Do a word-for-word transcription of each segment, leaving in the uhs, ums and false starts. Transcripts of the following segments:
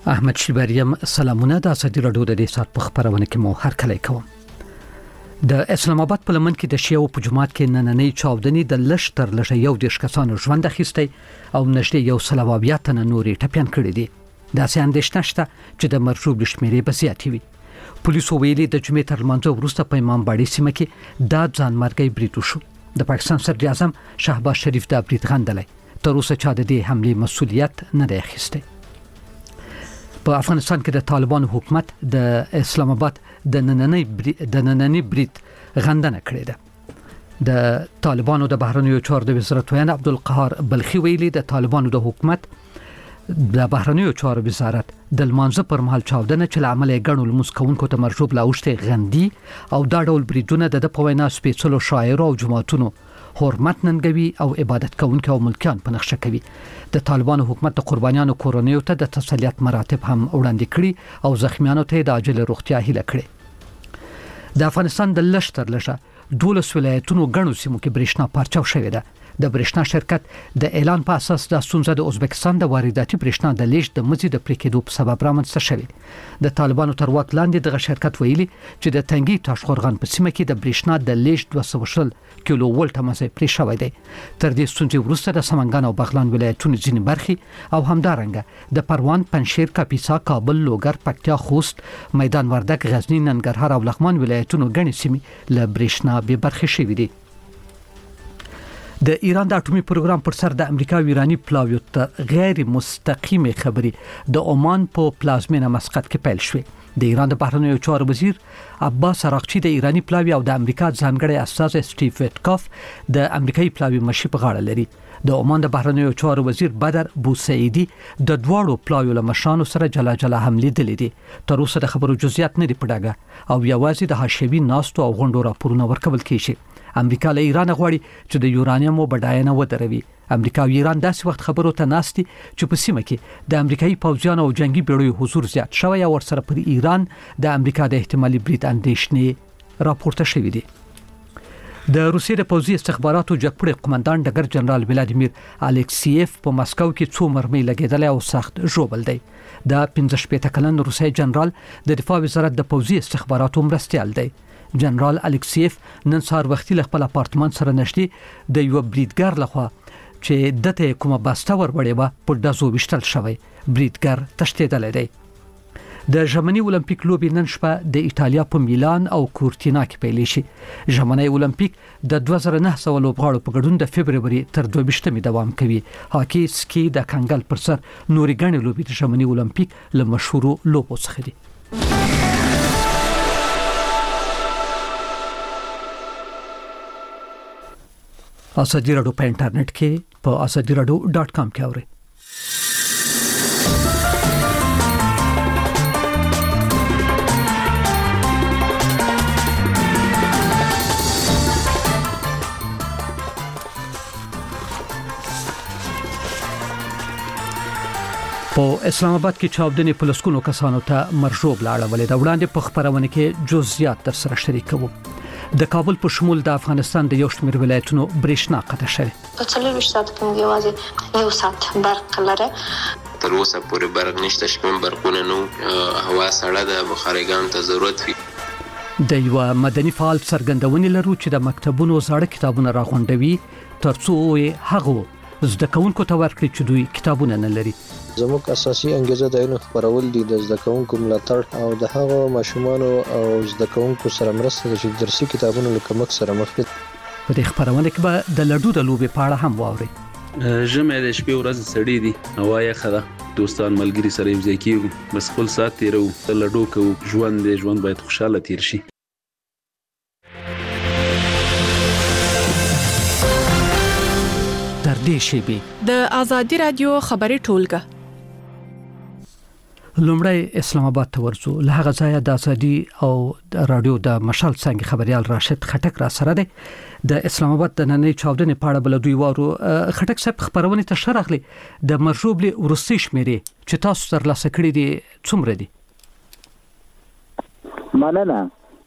احمد شیبریم سلامونه د ازادي رادیو د دې سات په خبرونه کې مو هر کله کوم. د اسلام آباد په لمن کې د شیعو په جماعت کې نننۍ چاودنې د لږ تر لږه یو دیرش کسانو ژوند اخیستی او نږدې یو سل او اویا تنه نورې ټپیان کړي دي. داسې اندېښنه شته چې د مرجوب شمیرې به زیاتې وي. پولیسو ویلي د جمعې تر لمانځه وروسته په امام باړې سیمه کې دا ځانمرګي برید وشو. د پاکستان صدر اعظم شهباز شریف دا برید غندلی. تر اوسه چا د دې حملې مسؤلیت نه دی اخیستی. په افغانستان کې د طالبانو حکومت د اسلام آباد د نننۍ برید د نننۍ برید غندنه کړې ده. د طالبانو د بهرنیو چارو د وزارت ویان عبدالقهار بلخي ویلي د طالبانو د حکومت د بهرنیو چارو وزارت د لمانځه پر مهال چاودنه چې عمل غنو لمس کوونکو ته مرجوب لاوشته غندي او دا ډول بریدونه د په وینا سپیڅلو شاعر او جماعتونو حرمت ننګوي او عبادت کوونکو او ملکیان په نقشه کوي. د طالبانو حکومت د قربانیانو کورنیو ته د تسلیت مراتب هم وړاندې کړي او زخمیانو ته د عاجل روغتیا هیله کړي. د افغانستان د لشتر لشه دولس ولایتونو غنو سیمو کې برېښنا پارچاو شوې ده. د برېښنا شرکت د اعلان په اساس د ستونزه د ازبکستان د وارداتي برېښنا د لیږد د مزید د پریکېدو په سبب رامنځته شوې. د طالبانو تر واک لاندې دغه شرکت ویلي چې د تنګي تاشقرغان په سیمه کې د برېښنا د لیږد دوه سوه شل کیلو ولټه مزه پرې شوی دی. تر دې ستونزې وروسته د سمنګان او بغلان ولایتونو ځینې برخې او همدارنګه د پروان، پنجشیر، کاپیسا، کابل، لوګر، پکتیا، خوست، میدان وردګ، غزنی، ننګرهار او لغمان ولایتونو غني سیمې له برېښنا به برخې شوې دي. د ایران د اټومي پروګرام پر سر د امریکا او ایرانی پلاویو ته غیر مستقیمه خبري د عمان په پلازمینه مسقط کې پیل شوې. د ایران د بهرنیو چارو وزیر عباس عراقچی د ایرانی پلاوی او د امریکا ځانګړي استاذ سټیو ویټکاف د امریکایي پلاوی مشي په غاړه لري. د عمان د بهرنیو چارو وزیر بدر بوسعیدی د دواړو پلاویو له مشرانو سره جلا جلا هم لیدلې دي. تر اوسه د خبرو جزئیات نه دي پډاګه او یوازې د حاشیوي ناستو او غونډو راپورونه ورکول کیږي. امریکا له ایران غواړي چې د یورانیم بډاینه ودروي. امریکا او ایران داسې وخت خبرو ته ناستي چې په سیمه کې د امریکایي پوځیانو او جنگي بیړیو حضور زیات شوی او ورسره پر ایران د امریکا د احتمالي برید اندېښنې راپورته شوې دي. د روسیې د پوځي استخباراتو جګپړې قومندان ډګر جنرال ولادیمیر الکسیف په مسکو کې څو مرمۍ لګیدل او سخت ژوبل دی. د پنځه شپېته کلن روسي جنرال د دفاع وزارت د پوځي استخباراتو مرستیال دی. جنرال الکسیف نن سهار وختي له خپل اپارتمان سره نشټي د یو بریدګر لخوا چې دته کومه باسته وربړې و په دازو وشتل شوی. بریدګر تشتیدل دی. د ژمنی اولمپیک لوبې نن شپه د ایتالیا په میلان او کورتینا کې پیل شي. ژمنی اولمپیک د دوه زره نه سوه لوبغاړو په ګډون د فبرवरी تر دوه ویشتمې دوام کوي. هاکي، سکی، د کنګل پر سر نورې غنې لوبې د ژمنی اولمپیک له مشهورو لوبو څخه دي. ازادي رادیو په انټرنیټ کې په ازادي رادیو ډاټ کام کې اورئ. په اسلام آباد کې چاودنې په لسګونو کسانو ته مرجوب لاړولې. د وړاندې په خبرونه کې جزئیات در سره شریکوم. د کابل په شمول د افغانستان د یو شمېر ولایتونو برېښنا قطع شوه. په څلور ساعت کې یوازې یو ساعت برق لري. تر اوسه پورې برق نشته، شپږ برقونه نو، هوا سړه ده، بخارګان ته ضرورت وي. د یو مدني فعال څرګندونې لرو چې د مکتبونو زاړه کتابونه راغونډوي ترڅو هغه زده کوونکو ته ورکړي چې دوی کتابونه نه لري. زموږ اساسي انګیزه د علم خپرول دي، د زده کوونکو ملاتړ او د هغو ماشومانو او زده کوونکو سره مرسته چې درسي کتابونو له کمښت سره مخ دي. په دې خبرونه کې به د لډو د لوبې په اړه هم واورئ. ژمې د شپې ورځ سړې دي، هوا یخه ده، دوستان ملګري سره یو ځای کېږو، بس خپل ساعت تیرو، د لډو کوو. ژوند دی، ژوند باید خوشاله تیر شي. تر دې شی د ازادي رادیو خبري ټولګه لومړی اسلام آباد ته ورځو. له هغه ځایه د ازادي او د رادیو د مشال څنګه خبريال راشد خټک را سره دی. د اسلام آباد د نننۍ چاودنې په اړه بل دوی وارو. خټک صاحب خبرونه ته شرحلي د مرجوب له ورسي شمیرې چې تاسو تر لاسه کړی دي څومره دي؟ مننه.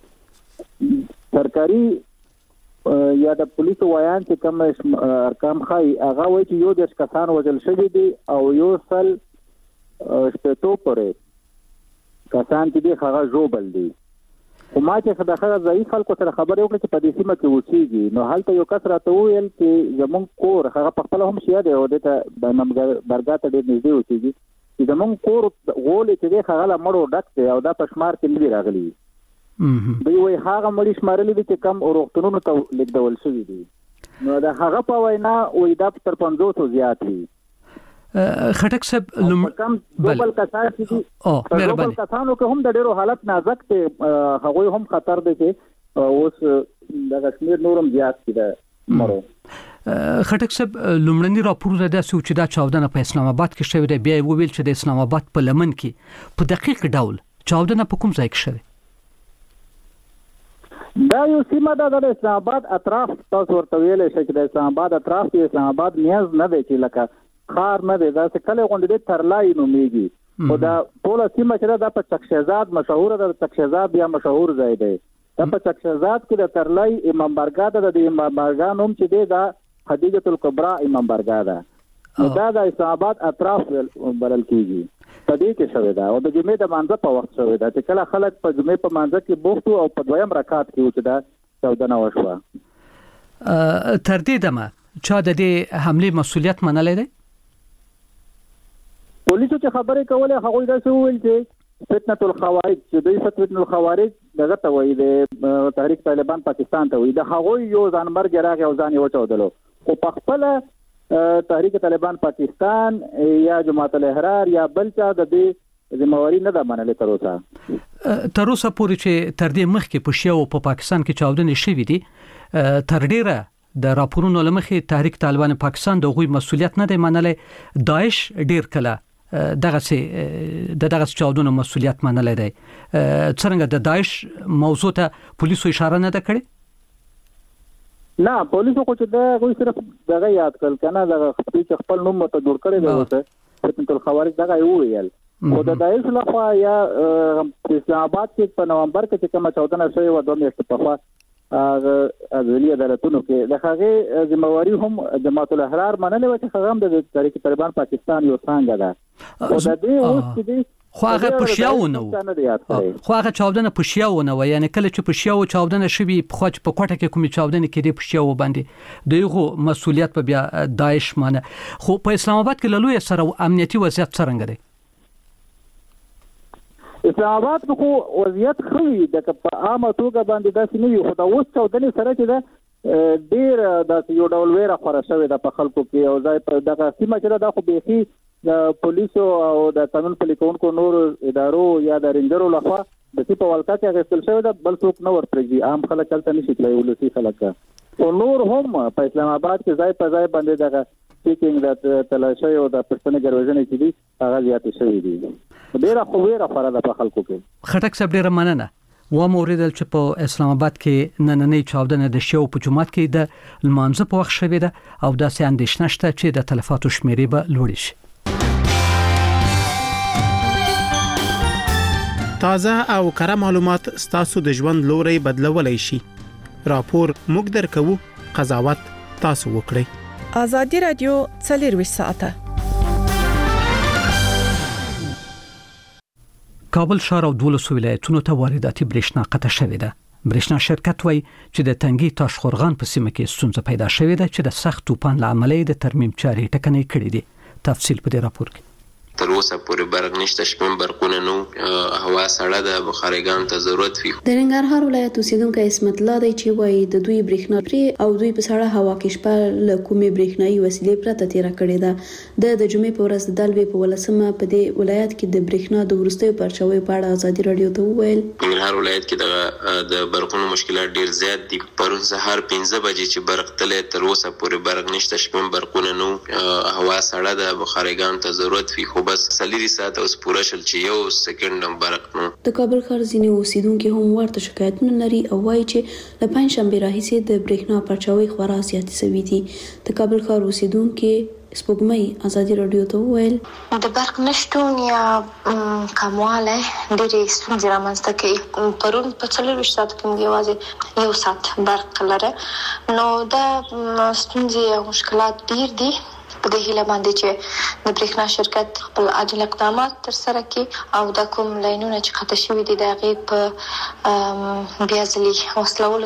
سرکاري یا د پولیسو وایان چې کوم ارقام خای هغه وایي چې یو د کسان وژل شوی دي او یو سل شپېتو پورې کسان چې دي هغه ژوبل دي. خو ما چې د هغه ځایي خلکو سره خبرې وکړې چې په دې سیمه کې اوسېږي، نو هلته یو کس راته وویل چې زموږ کور هغه پخپله هم شیعه دی او دې ته د امام درګاه ته ډېر نږدې اوسېږي، چې زموږ کور غولې چې دی هغه له مړو ډک دی او دا په شمار کې نه دي راغلي. دوی وایي هغه مړي شمارلي دي چې کم روغتونونو ته لېږدول شوي دي. نو د هغه په وینا وایي دا تر پنځوسو زیات وي. خټک صاحب لوم کم دوبل کسان چې دي او دوبل کسانو کې هم د ډېرو حالت نازک دی، هغوی هم خطر دی چې اوس د کشمیر نورم زیات دي د مړو. خټک صاحب لومړني راپورونه داسې و چې دا چاودنه په اسلام آباد کې شوې ده، بیا یې وویل چې د اسلام آباد په لمن کې په دقیق ډول چاودنه په کوم ځای کې شوې؟ دا یو سیمه ده د اسلام آباد اطراف، تاسو ورته ویلی شئ چې د اسلام آباد اطراف کې اسلام آباد میز نه دی چې لکه خار نه دی، دا چې کلی غوندې دی ترلای نومېږي. خو دا ټوله سیمه چې ده دا په چکشهزاد مشهوره ده، چکشهزاد بیا مشهور ځای دی. دا په چکشهزاد کې د ترلای امام بارګاه ده، د امام بارګاه نوم چې دی دا خدیجة الکبرا امام بارګاه ده. نو دا د اسلام آباد اطراف بلل کېږي. په دې کې شوې ده او د جمعې د مانځه په وخت شوې ده چې کله خلک په جمعې په مانځه کې بوخت او په دویم رکعت کې و چې دا چاودنه وشوه. تر دې دمه چا د دې حملې مسؤلیت منلی دی؟ پولیسو چې خبرې کولې هغوی داسې وویل چې فتنة الخوارج چې دوی فتنة الخوارج دغه ته وایي د تحریک طالبان پاکستان ته وایي، د هغوی یو ځانمرګی راغی او ځان یې وچاودلو. خو په خپله تحریک طالبان پاکستان یا جماعت الاحرار یا بل چا د دې ذمہواری نه ده منلې تر اوسه. تر اوسه پورې چې تر دې مخکې په شیعو په پاکستان کې چاودنې شوې دي، تر ډیره د راپورونو له مخې تحریک طالبان پاکستان د هغوی مسؤلیت نه دی منلی. داعش ډیر کله دغه سي د دغه چاودنو مسؤلیت منلی دی. څنګه د داعش موضوع ته پولیسو اشاره نه ده کړې؟ نه، پولیسو خو چې دا غوي صرف دغه یاد کړل کنه، دغه خپل خپل نوم ته جوړ کړی دی اوسه فتنة الخوارج دغه یو ویل. خو د داعش لخوا یا اسلام آباد کې په نومبر کې چې کومه چاودنه شوې وه دوه میاشتې پخوا هغه عدالي عدالتونو کې د هغې ذمہواري هم جماعت الاحرار منلې وه چې هغه هم د تحریک طالبان پاکستان یو څانګه ده. خو د دې اوس چې دی خو هغه په شیعو نه و، خو هغه چاودنه په شیعو نه و، یعنی کله چې په شیعو چاودنه شوي خو چې په کوټه کې کومې چاودنه کېدې په شیعو باندې د یغو مسؤلیت په بیا داعش مانه. خو په اسلام آباد کې له لوی سره امنیتي وضعیت څرنګه دی؟ اسلام آباد خو وضعیت ښه وي، د په عامه توګه باندې داسې نه وي، خو د اوس چاودنې سره چې ده ډېر داسې یو ډول ویره خوره شوې ده په خلکو کې. او ځای په دغه سیمه چې ده دا خو بیخي د پولیسو او د قانون پلي کوونکو نورو ادارو یا د رینجرو لخوا د سی په ولکه کې اخیستل شوی ده، بل څوک نه ورپرېږدي، عام خلک هلته نشي تللی، ولسي خلک. خو نور هم په اسلام آباد کې ځای په ځای باندې دغه چیکینګ د تلاشۍ او د پښتنې ګروژنې چې دي هغه زیاتې شوي دي. ډېره خو ویره خوره ده په خلکو کې. خټک صاحب ډېره مننه. ومو اوریدل چې په اسلام آباد کې نننۍ چاودنه د شیعو په جومات کې د لمانځه په وخت شوې ده او داسې اندېښنه شته چې د تلفاتو شمیرې به لوړې شي. تازه او کره معلومات ستاسو د ژوند لوري بدلولای شي. راپور موږ درکو، قضاوت تاسو وکړئ. آزادي رادیو څلرویشت ساعته. کابل ښار او دولسو ولایتونو ته وارداتي برېښنا قطع شوې ده. برېښنا شرکت وایي چې د تنګي تاشخورغان په سیمه کې ستونزه پیدا شوې ده چې د سخت طوفان له امله د ترمیم چارې ټکنۍ کړې دي. تفصیل په دې راپور کې. تر اوسه پورې برق نشته، شپږ برقونه نو، هوا سړه ده، بخارګانو ته ضرورت وي. د ننګرهار ولایت اوسیدونکو اسمت الله دی چې وایي د دوی برېښنا پرې او دوی په سړه هوا کې شپه له کومې برېښنايي وسیلې پرته تیره کړې ده. د د جمعې په ورځ د دلبې په ولسمه په دې ولایت کې د برېښنا د وروستیو پرچاویو په اړه ازادي رادیو ته وویل. ننګرهار ولایت کې د برقونو مشکلات ډیر زیات دي. پرون سهار پنځه بجې چې برق تللی، تر اوسه پورې برق نشته، شپږ برقونه نو، هوا سړه ده، بخارګانو ته ضرورت وي. خو بس سلیری ساعت اوس پوره شل چې یو سکند هم برق نو. د کابل ښار ځینې اوسیدونکي هم ورته شکایتونه لري او وایي چې له پنجشنبې راهیسې د برېښنا پرچاوۍ خورا زیاتې شوي دي. د کابل ښار اوسیدونکي سپوږمۍ ازادي رادیو ته وویل د برق نشتون یا کموالی ډېرې ستونزې رامنځته کوي. پرون په څلرویشت ساعتو کې موږ یوازې یو ساعت برق لره، نو دا ستونزې او مشکلات ډېر دي. په دې هیله باندې چې د برېښنا شرکت خپل عاجل اقدامات تر سره کړي او د کوم لاینونه چې قطع شوي دي د هغې په بیا ځلي وصلولو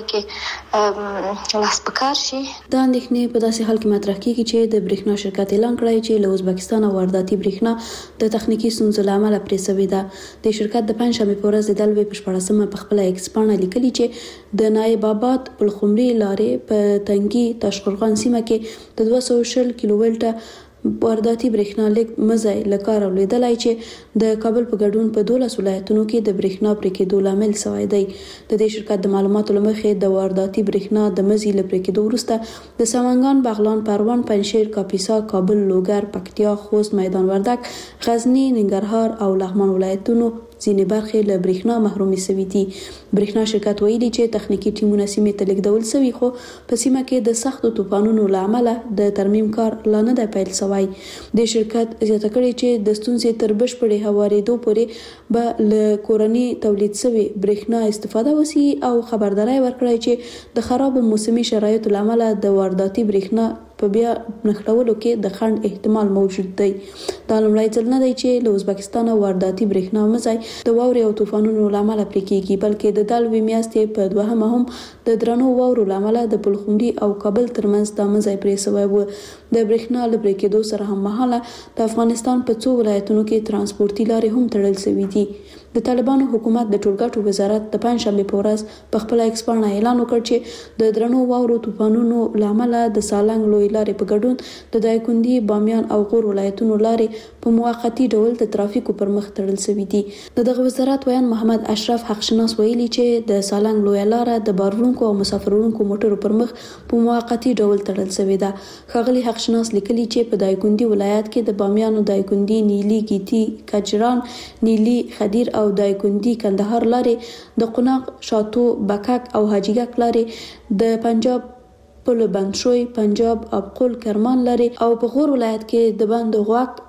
کې لاس په کار شي. دا اندېښنې په داسې حال کې مطرح کیږي چې د برېښنا شرکت اعلان کړی چې له ازبکستان وارداتي برېښنا د تخنیکی ستونزو له امله پرې شوې ده. د شرکت د پنځشنبې په ورځ د دلوي په شپاړسمه په خپل ایکس پاڼه لیکلي چې د نایب آباد پلخمري لارې په تنګي تاشقرغان سیمه کې د دوه سوه شل کیلو ولټه وارداتي برېښنا لیک مزای لکار ولیدلای چې د کابل په ګډون په دولس ولایتونو کې د برېښنا پرې کېدو لامل شوی دی. د دې شرکت د معلوماتو لمخې د وارداتي برېښنا د مزي لپاره کېدو وروسته د سمنګان، بغلان، پروان، پنجشیر، کاپیسا، کابل، لوګر، پکتیا، خوست، میدان وردګ، غزنی، ننګرهار او لغمان ولایتونو ځینې برخې له برېښنا محرومې شوي دي. برېښنا شرکت ویلي چې تخنیکی ټیمونه سیمې ته لیږدول شوي خو په سیمه کې د سختو طوفانونو له امله د ترمیم کار لا نه دی پیل شوی. د شرکت زیاته کړې چې د ستونزې تر بشپړې هوارېدو پورې به له کورني تولید شوي برېښنا استفاده وشي او خبرداری ورکړی چې د خرابو موسمي شرایطو له امله د وارداتي برېښنا په بیا نښلولو کې د خنډ احتمال موجود دی. دا لومړی ځل نه دی چې له ازبکستان وارداتي برېښنا مزای د واورې او طوفانونو له امله پرې کېږي، بلکې د دلوي میاشتې په دوهمه هم د درنو واورو له امله د پلخمري او کابل ترمنځ دا مزای پرې شوی و. د برېښنا له پرې کېدو سره هم مهاله د افغانستان په څو ولایتونو کې ترانسپورتي لارې هم تړل شوي دي. د طالبانو حکومت د ټولګټو وزارت د پنځشنبې په ورځ په خپل ایکس پاڼه اعلان وکړ چې د درنو واورو طوفانونو له امله د سالنګ لوی لارې په ګډون د دایکنډي، بامیان او غور ولایتونو لارې په موقتی ډول د ترافیکو پر مخ تړل شوي دي. د دغه وزارت ویان محمد اشرف حقشناس ویلي چې د سالنګ لوی لاره د بارونکو او مسافرونکو موټرو پر مخ په موقتی ډول تړل شوې ده. ښاغلي حقشناس لیکلي چې په دایکنډي ولایت کې د بامیانو، دایکنډي، نیلي، ګیتي، کجران، نیلي، خدیر او دایکنډي کندهار لارې، د قوناق، شاتو، بکک او حاجیګک لارې، د پنجاب پل بندشوی، پنجاب ابقل کرمان لارې او په غور ولایت کې د بند غواک،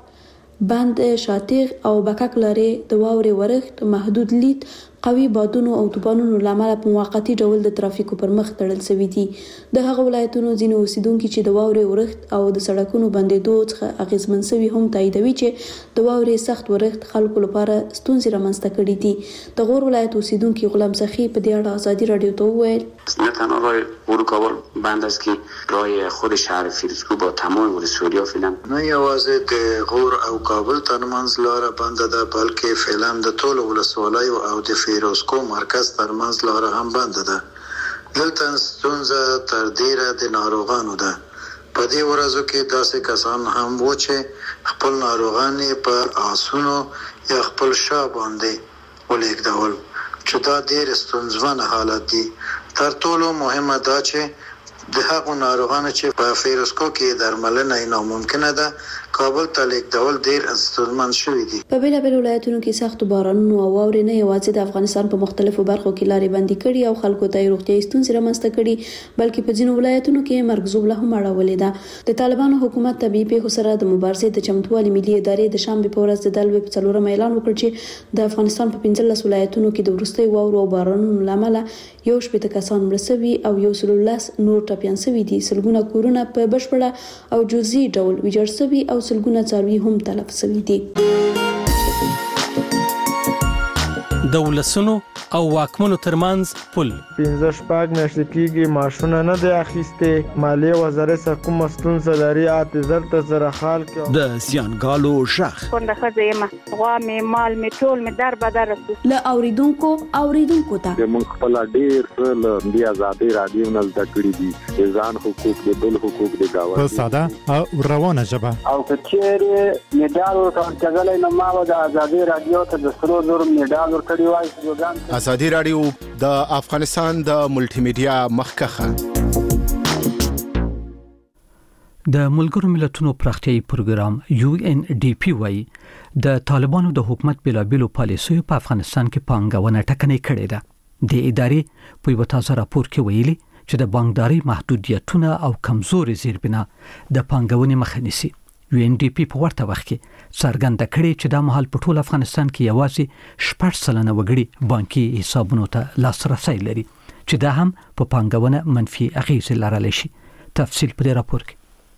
بند شاتیغ او بکک لارې د واورې ورښت، محدود لید، قوي بادونو او طوفانونو له امله په موقتی ډول د ترافیکو پر مخ تړل شوي دي. د هغه ولایتونو ځینې اوسیدونکي چې د واورې ورښت او د سړکونو بندېدو څخه اغېزمن شوي هم تاییدوي چې د واورې سخت ورښت خلکو لپاره ستونزې رامنځته کړي دي. د غور ولایت اوسیدونکي غلام سخی په دې اړه ازادي رادیو ته وویل: نه تنها راه ورود کابل بند است که راه خود شهر فیروزکوه با تمام ولسوالی‌ها فعلا نه یوازې د غور او کابل ترمنځ لاره بنده ده، بلکې فعلا د ټولو ولسوالیو او د فیروزکوه مرکز ترمنځ لاره هم بنده ده. دلته ستونزه تر ډیره د ناروغانو ده. په دې ورځو کې داسې کسان هم و چې خپل ناروغان په آسونو یا خپل شا باندې ولیږدول، چې دا ډیر ستونزمن حالت دی. تر ټولو مهمه دا چې د هغو ناروغانو چې په فیروزکوه کې درملنه ناممکنه ده کابل ته لیږدول ډیر ستونزمن شوي دي. په بېلابېلو ولایتونو کې سختو بارانونو او واورې نه یوازې د افغانستان په مختلفو برخو کې لارې بندي کړي او خلکو ته یې روغتیایي ستونزې رامنځته کړي، بلکې په ځینو ولایتونو کې مرګ ژوبله هم اړولې ده. د طالبانو حکومت طبیعي پیښو سره د مبارزې د چمتووالي ملي ادارې د شنبې په ورځ د دلوي په څلورمه اعلان وکړ چې د افغانستان په پنځلس ولایتونو کې د وروستي واورو او بارانونو له امله یو شپېته کسان مړه شوي او یو سل لس نور ټپیان شوي دي. سلګونه کورونه په بشپړه او جزئي ډول ویجاړ شوي او سلګونه څاروي هم تلف شوي دي. د ولسونو او واکمنو ترمنځ پل پنځه شپږ میاشتې کېږي معاشونه نه دی اخیستې. مالیې وزارت څخه کومه ستونزه لري اته زر ته زره خال کې د زیانګالو شخ کونډه ښځه یم، غوا مې مال مې ټول مې در بدر رسو له اوریدونکو اوریدونکو ته موږ خپل ډیر څه له دې ازادي رادیو نه زده کړي دي، د ځان حقوق د بل حقوق د گاونډي په ساده او روانه ژبه او کچېره میډال ورکړل نو ما د ازادي رادیو ته د سرو زر میډال ورکړی وای. ازادي رادیو د افغانستان د ملټي میډیا مخکخه د ملګرو ملتونو پراختیايي پروګرام یو ان ډي پی وايي د طالبانو د حکومت بلابلو پالیسیو په افغانستان کې پانګونه ټکنۍ کړې ده. د ادارې په یو تازه راپور کې ویلي چې د بانکداري محدودیتونه او کمزوري زیربنا د پانګونې مخه نیسي. یو ان ډي پی په ورته وخت کې څرګنده کړې چې د مهال په ټول افغانستان کې یوازې شپږ سلنه وګړي بانکي حسابونو ته لاسرسي لري، چې دا هم په پانګونه منفي اغیز لرلی شي. تفصیل په دې راپور کې.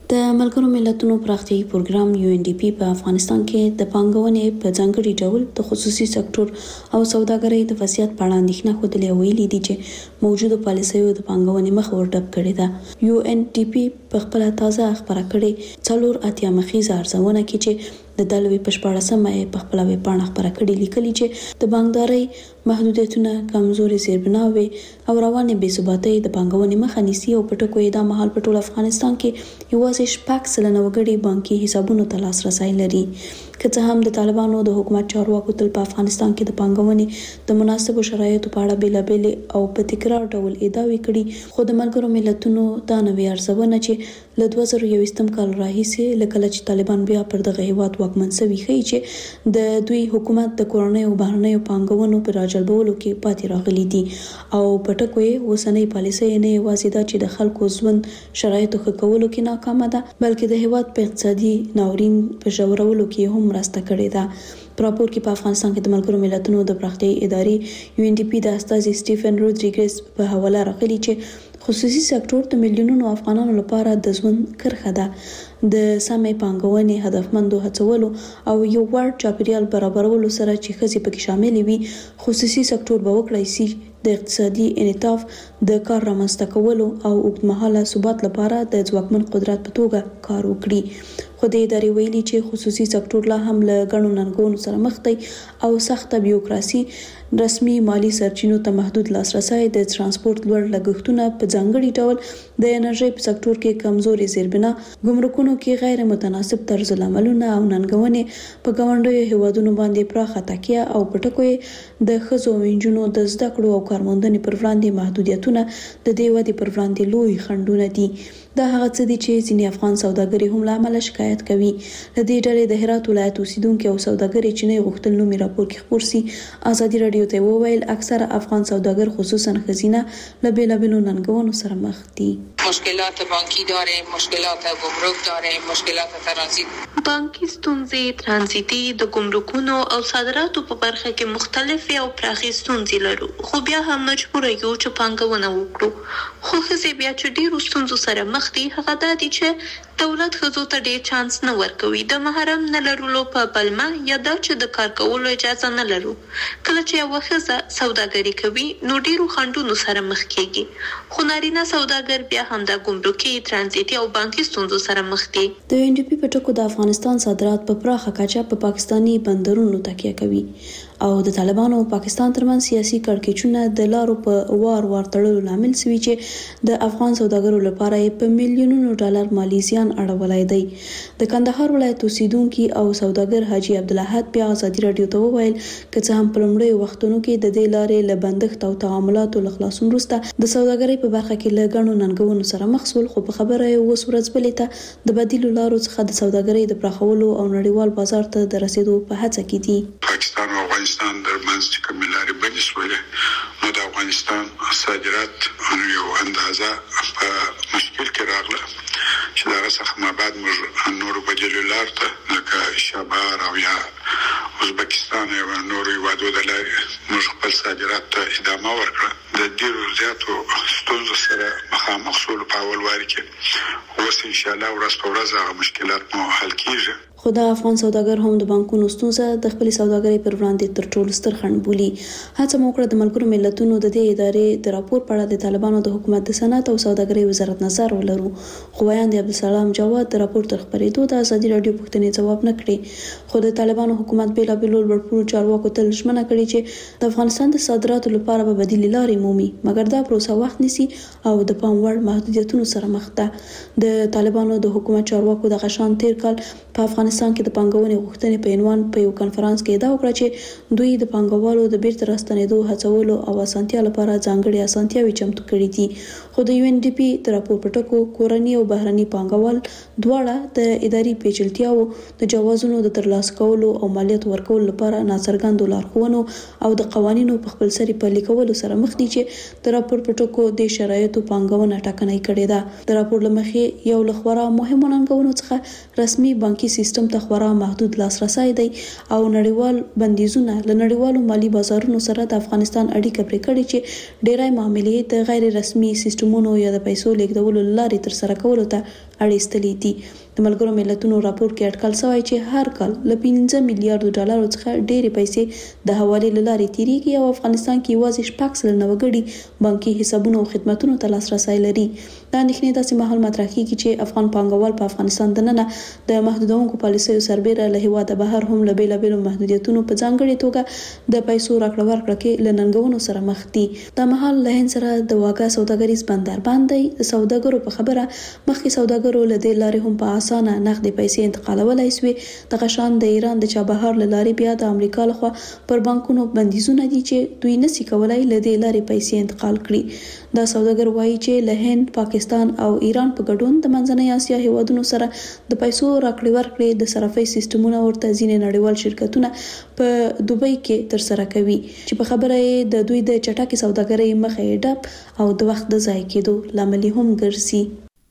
د ملګرو ملتونو پراختیایي پروګرام یو ان ډي پی په افغانستان کې د پانګونې په ځانګړي ډول د خصوصي سکتور او سوداګرۍ د وضعیت په اړه اندېښنه ښودلې او ویلي دي چې موجوده پالیسیو د پانګونې مخ ورډب کړې ده. یو ان ډي پی په خپل تازه خبره کړې څلور اتیا مخیزه ارزونه کې چې د دلوي په شپاړسمه په خپل ویب پاڼه خبره کړې لیکلي چې د بانکداري محدودیتونه کمزوري زیربناوي او روانه بې ثباتۍ د پانګونې مخه نیسي او په ټکو یې د مهال په ټول افغانستان کې یوازې شپږ سلنه وګړي بانکي حسابونو ته لاسرسي لري. که څه هم د طالبانو د حکومت چارواکو تل په افغانستان کې د پانګونې د مناسبو شرایطو په اړه بیلابېلې او په تکرار ډول ادعاوې کړي، خو د ملګرو ملتونو دا نوې ارزونه چې له دوه زره یوویشتم کال راهیسې لکه چې طالبان بیا پر دغه هیواد واکمن شوي ښیي چې د دوی حکومت د کورنۍ او بهرنیو پانګونو پر راجلبولو کې پاتې راغلي دي او په ټکو یې اوسنۍ پالیسۍ نه یوازې دا چې د خلکو ژوند شرایطو ښه کولو کې ناکامه ده، بلکې د هیواد په اقتصادي ناورین په ژورولو کې هم مرسته کړې ده. په راپور کې په افغانستان کې د ملګرو ملتونو د پراختیایي ادارې یو ان ډي پی د استازي سټیفن روډریګز په حواله راغلي چې خصوصي سکتور د میلیونونو افغانانو لپاره د ژوند کرښه ده. د سمې پانګونې، هدفمندو هڅولو او یو وړ چاپیریال برابرولو سره چې ښځې پکې شاملې وي، خصوصي سکتور به وکړای شي د اقتصادي انعطاف، د کار رامنځته کولو او اوږدمهاله ثبات لپاره د ځواکمن قدرت په توګه کار وکړي. خو د ادارې ویلي چې خصوصي سکتور لا هم له ګڼو ننګونو سره مخ دی او سخته بیوروکراسي، رسمي مالی سرچینو ته محدود لاسرسی، د ترانسپورت لوړ لګښتونه، په ځانګړي ډول د انرژۍ په سکتور کې کمزوري زیربنا، ګمرکونو کې غیر متناسب طرز العملونه او ننګونې، په ګاونډیو هیوادونو باندې پراخه تکیه او په ټکو یې د ښځو او نجونو د زده کړو او کارموندنې پر وړاندې محدودیتونه د دې ودې پر وړاندې لوی خنډونه دي. دا هغه څه دي چې ځینې افغان سوداګري هم له امله شکایت کوي. له دې ډلې د هرات ولایت اوسیدونکي او سوداګري چې نه غوښتل نومي راپور کې خپور سي، ازادي رادیو ته وویل اکثره افغان سوداګر خصوصا ښځینه له بیلابیلو ننګونو سره مخ دي. مشکلات بانکی داریم، مشکلات گمرک داریم، مشکلات ترانزیت. بانکي ستونزې، ترانزیتي، د ګمرکونو او صادراتو په برخه کې مختلفې او پراخې ستونزې لرو، خو بیا هم مجبور یو چې پانګونه وکړو. خو ښځې بیا چې ډېرو ستونزو سره مخ دي، هغه دا دي چې دولت ښځو ته ډېر چانس نه ورکوي، د محرم نه لرلو په پلمه یا دا چې د کار کولو اجازه نه لرو. کله چې یوه ښځه سوداګري کوي نو ډېرو خنډونو سره مخ کېږي، خو نارینه سوداګر بیا هم د ګمرکي، ترانزیتي او بانکي ستونزو سره مخ دي. د یو ان ډي پی په ټکو د افغانستان صادرات په پراخه کچه په پاکستاني بندرونو تکیه کوي او د طالبانو او پاکستان ترمنځ سیاسي کړکېچونه د لارو په وار وار تړلو لامل شوي چې د افغان سوداګرو لپاره په میلیونونو ډالر مالی زیان اړولی دی. د کندهار ولایت اوسیدونکي او سوداګر حاجی عبدالاحد بیا ازادي رادیو ته وویل که څه هم په لومړیو وختونو کې د دې لارې له بندښت او تعاملاتو له خلاصون وروسته د سوداګرۍ په برخه کې له ګڼو ننګونو سره مخ شول، خو په خبره یې اوس ورځ بلې ته د بدیلو لارو څخه د سوداګرۍ د پراخولو او نړیوال بازار ته د رسیدو په هڅه کې دي. پاکستان او افغانستان ترمنځ چې کومې لارې بندې شولې نو د افغانستان صادرات یو اندازه په مشکل کې راغله چې دا څخه ما بعد موږ نورو بدیلو لار ته لکه شبهار او یا ازبکستان او نورو هیوادو د لارې موږ خپل صادرات ته ادامه ورکړه. د ډیرو زیاتو ستونزو سره مخامخ شولو په اول واري کې، اوس ان شاء الله ورځ په ورځ هغه مشکلات مو حل کیږي. خو د افغان سوداګر هم د بانکونو ستونزه د خپل سوداګرۍ پر وړاندې تر ټولو ستر خنډ بولي. هڅه مو کړه د ملګرو ملتونو د دې ادارې د راپور په اړه د طالبانو د حکومت د صنعت او سوداګرۍ وزارت نظر ولرو، خو ویاند عبدالسلام جواد د راپور تر خبرېدو د ازادي رادیو پوښتنې ځواب نه کړي. خو د طالبانو حکومت بیلابیلو لوړپوړو چارواکو ته ژمنه کړې چې د افغانستان د صادراتو لپاره به بدیلې لارې مومي، مګر دا پروسه وخت نیسي او د پام وړ محدودیتونو سره مخ ده. د طالبانو د حکومت چارواکو د غشان تیر کال په افغانستان کې د پانګونې غوښتنې په عنوان په یو کنفرانس کې ادعا وکړه چې دوی د پانګوالو د بیرته راستنېدو هڅولو او اسانتیا لپاره ځانګړي اسانتیاوې چمتو کړې دي. خو د یو ان ډي پی د راپور په ټکو کورني او بهرني پانګوال دواړه د اداري پیچلتیاو، د جوازونو د ترلاسه کولو او مالیات ورکولو لپاره ناڅرګندو لارښوونو او د قوانینو په خپلسري پلي کولو سره مخ دي چې د راپور په ټکو د شرایطو پانګونه ټاکنۍ کړې ده. د راپور له مخې یو له خورا مهمو ننګونو څخه رسمي بانکي سیستم سیستم ته خورا محدود لاسرسي دی او نړیوال بندیزونه له نړیوالو مالی بازارونو سره د افغانستان اړیکه پرې کړې چې ډېرای معاملې د غیر رسمي سیستمونو یا د پیسو لیږدولو لارې تر سره کولو ته اړېستلې دي. د ملګرو ملتونو راپور کې اټکل شوی چې هر کال له پنځه میلیارډ ډالرو څخه ډېرې پیسې د حوالې لارې تیریږي او افغانستان کې یوازې شپږ سلنه وګړي بانکي حسابونو او خدماتونو ته لاسرسي لري. دا اندېښنې داسې مهال مطرح کیږي چې افغان پانګوال په افغانستان دننه د محدودونکو پالیسیو سربېره له هیواده بهر هم له بېلابېلو محدودیتونو په ځانګړې توګه د پیسو راکړه ورکړه کې له ننګونو سره مخ دي. دا مهال له هند سره د واګه سوداګریز بندر باندې د سوداګرو په خبره مخکې سوداګرو له دې لارې هم په اسانه نغدي پیسې انتقالولای شوې. د غشان د ایران د چابهار له لارې بیا د امریکا لخوا پر بانکونو بندیزونه دي چې دوی نشي کولای له دې لارې پیسې انتقال کړي. دا سوداګر وایي چې له هند، پاکستان او ایران په ګډون د منځنۍ اسیا هیوادونو سره د پیسو راکړې ورکړې د صرافۍ سیستمونه ورته ځینې نړیوال شرکتونه په دوبۍ کې تر سره کوي چې په خبره یې د دوی د چټکې سوداګرۍ مخه یې ډب او د وخت د ضایع کېدو لامل هم ګرځي.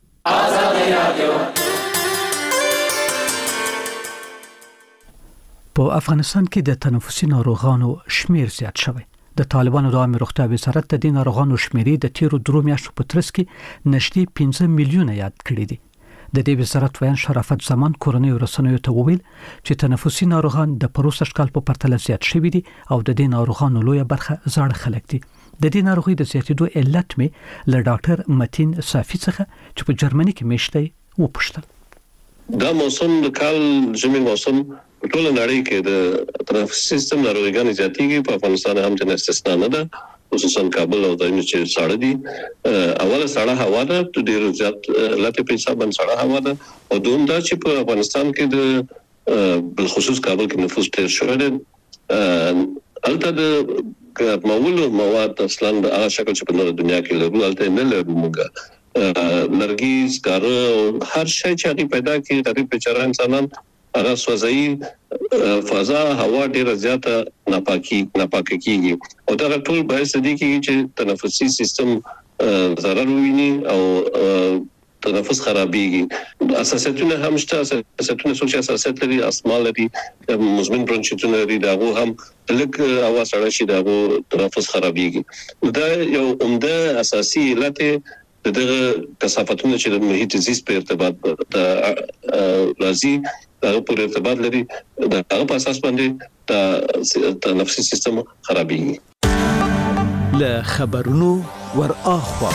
په افغانستان کې د تنفسي ناروغانو شمیر زیات شوی. د طالبانو د عامه روغتیا وزارت د دې ناروغانو شمیرې د تیرو درو میاشتو په ترڅ کې نږدې پنځه میلیونه یاد کړي دي. د دې وزارت ویان شرافت زمان کورنۍ رسنیو ته وویل چې تنفسي ناروغان د پروسه شکل په پرتله زیات شوي دي او د دې ناروغانو لویه برخه زاړه خلک دي. د دې ناروغي د زیاتېدو علت مې له ډاکټر متین صافي څخه چې په جرمني کې میشته وپوښتل. دا موسم د کال ژمي موسم ټول نړۍ کې د تنفسي سیستم ناروغیان زیاتېږي. په افغانستان هم د استثنا نه ده، خصوصا کابل او دایمه چې ساړه دي. اوله ساړه هوا ده، ډېر زیات لته په حساب باندې ساړه هوا ده او دوم دا چې په افغانستان کې د بالخصوص کابل کې نفوس ډېر شوی دی. البته د معمول مواد اصلا د هغه شکل چې په نړۍ دنیا کې لرو البته نه لرو موږ لرګي سکاره هر شی چې هغه پیدا کړي د بیچاره انسانان هغه سوځي فضا هوا ډیره زیاته ناپاکي ناپاکي کیږي او دا ټول باعث دي چې تنفسي سیستم ضرر ویني او تنفس خرابېږي. اساسیتونه هم شته، اساسیتونه څو چې اساسیت لري اسما لري مزمن برونشیتونه لري داغه هم لک اواز سره شي داغه تنفس خرابېږي. دا یو عمده اساسي علت دغه کثافتونه چې د محیط زیست په ارتباط د راځي هغه په ارتباط لري د هغه په اساس باندې د تنفسي سیستم خرابېږي. له خبرونو ور اخوا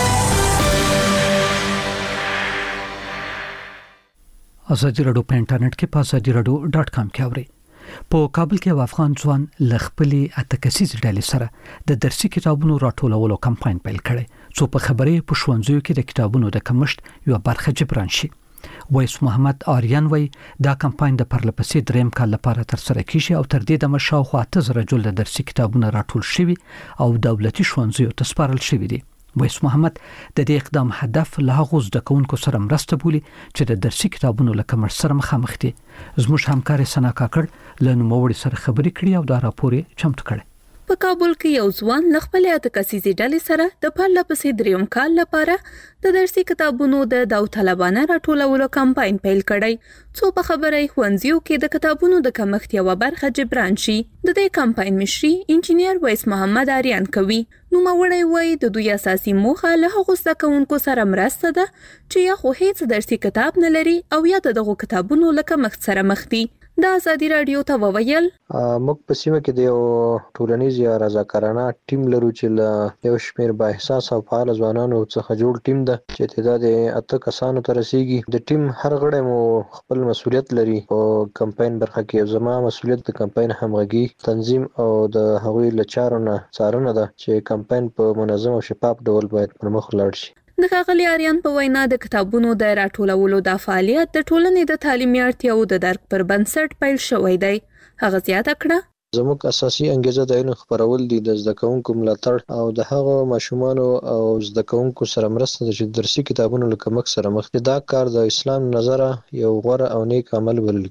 ازادي رادیو په انټرنیټ کې په ازادي رادیو ډاټ کام کې اوري. په کابل کې افغان ځوان لخپلې اتکسیز ډلې سره د درسي کتابونو راټولولو کمپاین پیل کړي څو په خبرې په ښوونځیو کې د کتابونو د کمښت یو برخه جبران شي. وایس محمد آریان وای دا کمپاین د پرلپسې دریم کال لپاره تر سره کیږي او تر دې د مشاوخوا اته زره جلد درسي کتابونه راټول شوي او دولتي ښوونځیو ته سپارل شوي دي. وایس محمد د دې اقدام هدف له هغو زده کوونکو سره مرسته بولي چې د درسي کتابونو له کمښت سره مخامخ دي. زموږ همکار سنا کاکړ له نوموړي سره خبرې کړې او دا راپور یې چمتو کړی. په کابل کې یو ځوان خپل اتکسیزي ډلې سره د پرلپسې دریم کال لپاره د درسي کتابونو د داوطلبانه راټولولو کمپاین پیل کړی څو په خبره ښوونځیو کې د کتابونو د کمښت یو برخه جبران شي. د دې کمپاین مشري انجینیر وایس محمد آریان کوي. نو مړی وای د دوی اساسي موخه له هغو زده کوونکو سره مرسته ده چې یا خو هیڅ درسي کتاب نه لري او یا دغه کتابونو له کمښت سره مخ دي. د ازادي رادیو ته وویل موږ په سیمه کې د یو ټولنیز یا رضاکارانه ټیم لرو چې له یو شمېر با احساس او فعال ځوانانو څخه جوړ ټیم ده چې تعداد اته کسانو ته رسیږي. د ټیم هر غړی مو خپل مسولیت لري او کمپاین برخه کې زما مسولیت د کمپاین همغږي تنظیم او د هغوی له چارو نه څارنه ده چې کمپاین په منظم او شفاف ډول باید پرمخ لاړ شي. د ښاغلي آریان په وینا د کتابونو د راټولولو د فعالیت د ټولنې د تعلیمي اړتیاو د درک پر بنسټ پیل شوی دی. هغه زیاته کړه زموږ اساسي انګیزه د علم خپرول دي، د زده کوونکو ملاتړ او د هغو ماشومانو او زده کوونکو سره مرسته ده چې درسي کتابونو له کمښت سره مخ دي. دا کار د اسلام نظره یو غوره او نیک عمل بلل کیږي.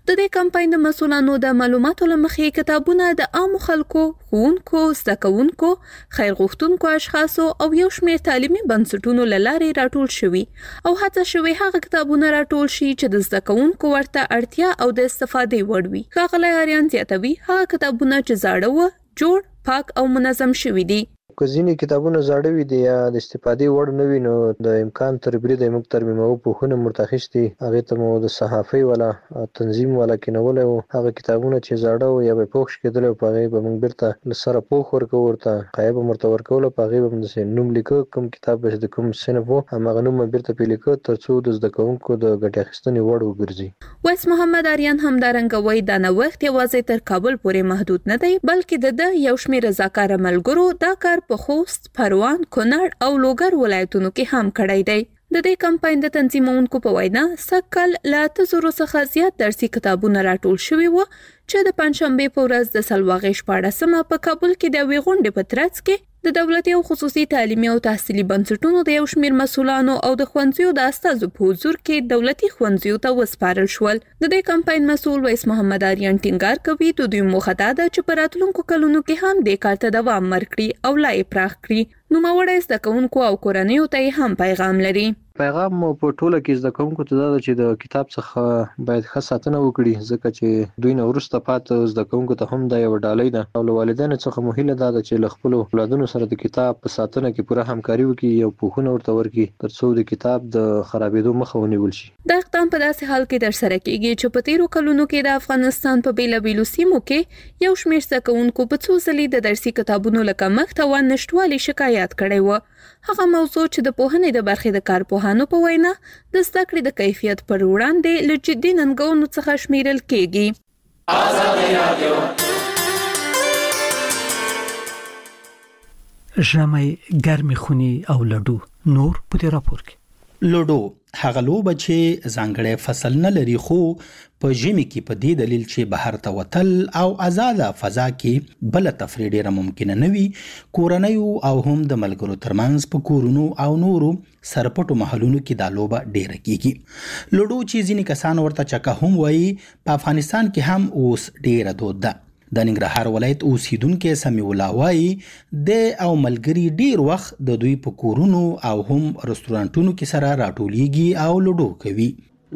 د دې کمپاین د مسولانو د معلوماتو لمخې کتابونه د عام خلکو، ښوونکو، زده کوونکو، خیر غوښتونکو اشخاصو او یو شمېر تعلیمي بنسټونو له لارې راټول شوي او هڅه شوې هغه کتابونه راټول شي چې د زده کوونکو ورته اړتیا او د استفادې وړ وي. ښاغلی آریان زیاتوي هغه کتابونه چې زاړه و، جوړ، پاک او منظم شوي دي. که ځینې کتابونه زاړه وي دي یا د استفادې وړ نه وي نو د امکان تر بریده موږ ترمیموو پوښونه ورته اخیستي، هغې ته مو د صحافۍ والا تنظیم والا کېنولی و. هغه کتابونه چې زاړه و یا به پوښ کېدلی و په هغې به موږ بیرته له سره پوښ ورکوو، ورته قایه به ورته ورکوله، په هغې به همداسې نوم لیکه، کوم کتاب به د کوم صنف و هماغه نوم به بیرته پرې لیکه تر څو د زده کوونکو د ګټې اخیستنې وړ وګرځي. ویس محمد آریان همدارنګه وایي دا نوښت یوازې تر کابل پورې محدود نه دی بلکې د ده یو شمېر رضاکاره ملګرو دا کار په خوست، پروان، کونړ او لوګر ولایتونو کې هم کړی دی. د دې کمپاین د تنظیمونکو په وینا سږکال له اته زرو څخه زیات درسي کتابونه راټول شوي وو چې د پنجشنبې په ورځ د سلواغې شپاړسمه په کابل کې د یوې غونډې په ترڅ کې د دولتي او خصوصي تعلیمي او تحصیلي بنسټونو د یو شمېر مسؤلانو او د ښوونځیو د استازو په حضور کې دولتي ښوونځیو ته وسپارل شول. د دې کمپاین مسؤل ویس محمد آریان ټینګار کوي د دوی موخه دا ده چې په راتلونکو کلونو کې هم دې کار ته دوام ورکړي او لا یې پراخ کړي. نوموړی زده کوونکو او کورنیو ته هم پیغام لري. پیغام مو په ټوله کې زده کوونکو ته دا ده چې د کتاب څخه باید ښه ساتنه وکړي، ځکه چې دوی نه وروسته پاتې زده کوونکو ته هم دا یوه ډالۍ ده او له والدینو څخه مو هیله دا ده چې له خپلو اولادونو سره د کتاب په ساتنه کې پوره همکاري وکړي او پوښونه ورته ورکړي تر څو د کتاب د خرابېدو مخه ونیول شي. دا اقدام په داسې حال کې ترسره کیږي چې په تیرو کلونو کې د افغانستان په بیلابیلو سیمو کې یو شمېر زده کوونکو په څو ځلې د درسي کتابونو له کمښت او نشتوالي شکایت کړی و. هغه موضوع چې د پوهنې د برخې د کارپوهانو په وینا د زده کړې د کیفیت پر وړاندې له جدي ننګونو څخه شمیرل کېږي. ازادي رادیو ژمي ګرمې خونې او لډو نور په دې راپور کې. لوډو هغه لوبه چې ځانګړی فصل نه لري خو په ژمي کې په دې دلیل چې بهر ته وتل او آزاده فضا کې بل تفریح ډیره ممکنه نه وي، کورنیو او هم د ملګرو ترمنځ په کورونو او نورو سرپټو محلونو کې دا لوبه ډیره کیږي. لوډو چې ځینې کسان ورته چکه هم وایي په افغانستان کې هم اوس ډیره دود ده. د ننګرهار ولایت اوسیدونکو سمیع الله وایي د او ملګری ډیر وخت د دوی په کورونو او هم رستورانټونو کې سره راټولیږي او لوډو کوي.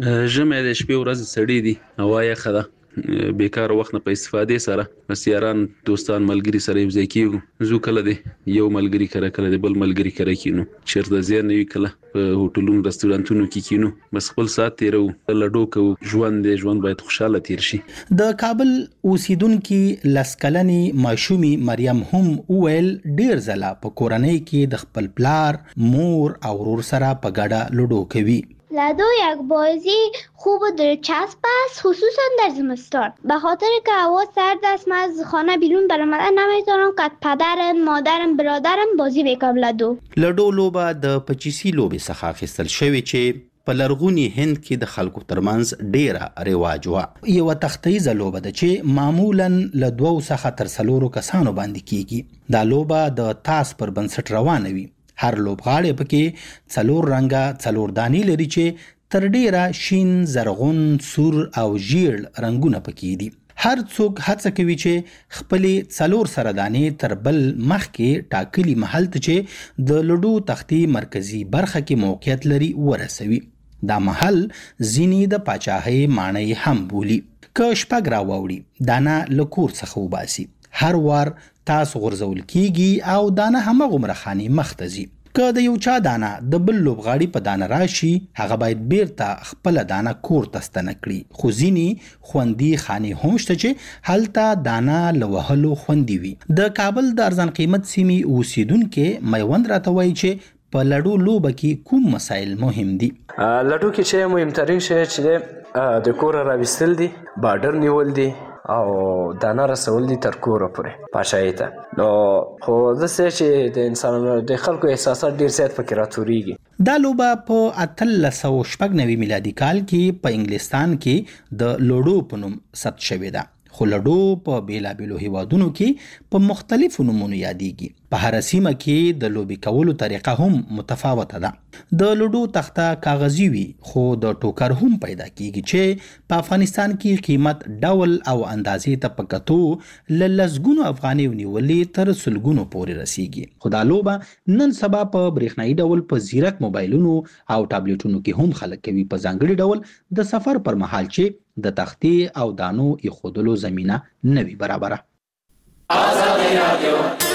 ژمي د شپې ورځ سړې دي، هوا یخه ده، بیکار وخت نه په استفادې سره بس یاران دوستان ملګری سره یو ځای کیږو، زو کله دی یو ملګری کړه کله دی بل ملګری کړه کینو، چیرته ځای نه وي کله په هوټلونو رستورانټونو کې کینو، بس خپل سات تیرو لډو کو. ژوند دی، ژوند باید خوشاله تیر شي. د کابل اوسیدونکو لسکلنی ماشومی مریم هم ویل ډیر زله په کورنۍ کې د خپل پلار، مور او ورور سره په ګډه لډو کوي. لادو یک بازی خوب و دلچسب است، خصوصا در زمستان، به خاطر که هوا سرد است. من از خانه بیرون برآمدن نمیتونم که پدرم، مادرم، برادرم بازی بکنم. لادو لډو لوبه د پچیسی لوبې څخه اخیستل شوې چې په لرغوني هند کې د خلکو ترمنځ ډیره رواج و. یو تختیزه لوبه ده چې معمولا له دوو څخه تر څلورو کسانو باندې کیږي. دا لوبه د تاس پر بنسټ روانه وي. هر لوبغاړی پکې څلور رنګه څلور دانی لري چې تر ډیره شین، زرغون، سور او ژیړ رنگونه پکې دي. هر څوک هڅه کوي چې خپلې څلور سره دانې تر بل مخکې ټاکلي محل ته چې د لډو تختی مرکزی برخه کې موقعیت لري ورسوي. دا محل ځینې د پاچاهۍ معنی هم بولي. که شپږ راوړي دانه له کور څخه وباسي، هر وار تاسو غورځول کیږي او دانه همغه مرخاني مختزي. که د یو چا دانه د بل لوبغاړي په دانه راشي، هغه باید بیرته خپل دانه کور ته ستنه کړي. خو ځینې خوندي خاني هم شته چې هلته دانه لوهلو خوندي وي. د کابل د ارزان قیمت سیمې اوسیدونکو میوند راته وایي چې په لډو لوبه کې کوم مسایل مهم دي. لډو کې چې مهمترین شی چې د کور راوستل دي، بارډر نیول دي او دانه رسول دي تر کوره پورې پاشایي ته. نو خو داسې چې د انسانانو د خلکو احساسات ډیر زیات پکې راتوريږي. دا لوبه په اتلس سوه شپږ نوي میلادي کال کې په انګلستان کې د لوډو په نوم ثبت شوې ده. خو لډو په بیلابیلو هیوادونو کې په مختلفو نومونو یادېږي. په هر سیمه کې د لوبي کولو طریقه هم متفاوته ده. د لوډو تخته کاغذي وي خو د ټوکر هم پیدا کیږي چې په افغانستان کې قیمت ډول او اندازې ته پکتو ل لسګونو افغاني ونیولې تر سلګونو پورې رسیږي. خو دا لوبه نن سبا په برېښنايي ډول په زیرک موبایلونو او ټابلیټونو کې هم خلک کوي په ځانګړي ډول د سفر پر مهال چې د تختې او دانو ایښودلو زمینه نه وي برابره. آزادي رادیو